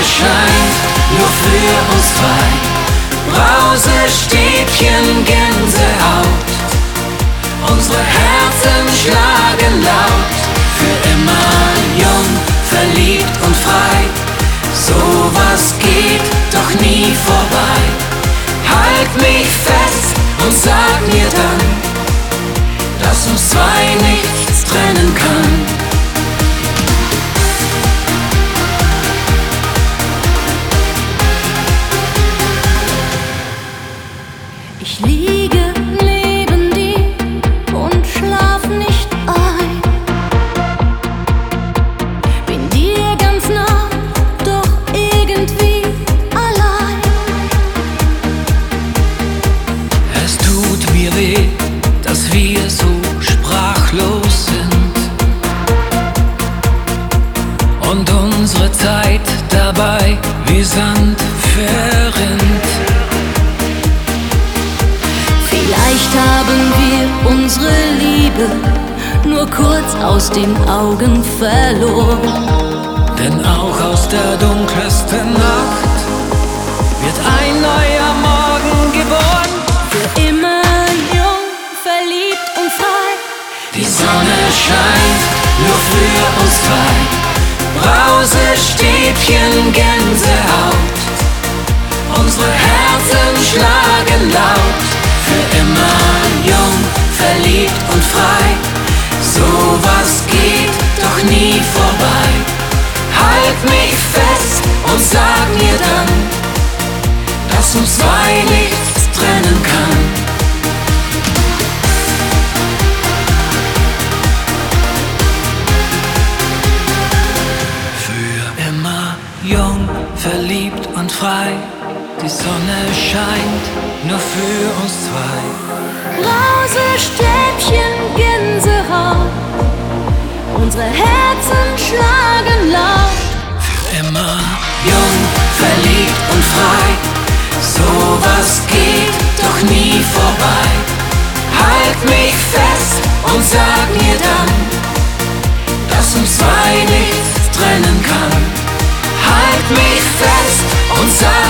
scheint nur für uns zwei. Brausestäbchen, Gänsehaut, unsere Herzen schlagen laut. Für immer jung, verliebt und frei. Sowas geht doch nie vorbei. Halt mich fest und sag mir dann, dass uns zwei nichts trennen kann. Ich liege neben dir und schlaf nicht ein. Bin dir ganz nah, doch irgendwie allein. Es tut mir weh, dass wir so sprachlos sind und unsere Zeit dabei wie Sand verrinnt. Vielleicht haben wir unsere Liebe nur kurz aus den Augen verloren. Denn auch aus der dunkelsten Nacht wird ein neuer Morgen geboren. Für immer jung, verliebt und frei. Die Sonne scheint nur für uns zwei. Brausestäbchen, Gänsehaut, unsere Herzen schlagen laut. Für immer jung, verliebt und frei. Sowas geht doch nie vorbei. Halt mich fest und sag mir dann, dass uns zwei nichts trennen kann. Für immer jung, verliebt und frei. Die Sonne scheint nur für uns zwei. Brausestäbchen, Gänsehaut, unsere Herzen schlagen laut. Für immer jung, verliebt und frei. Sowas geht doch nie vorbei. Halt mich fest und sag mir dann, dass uns zwei nichts trennen kann. Halt mich fest und sag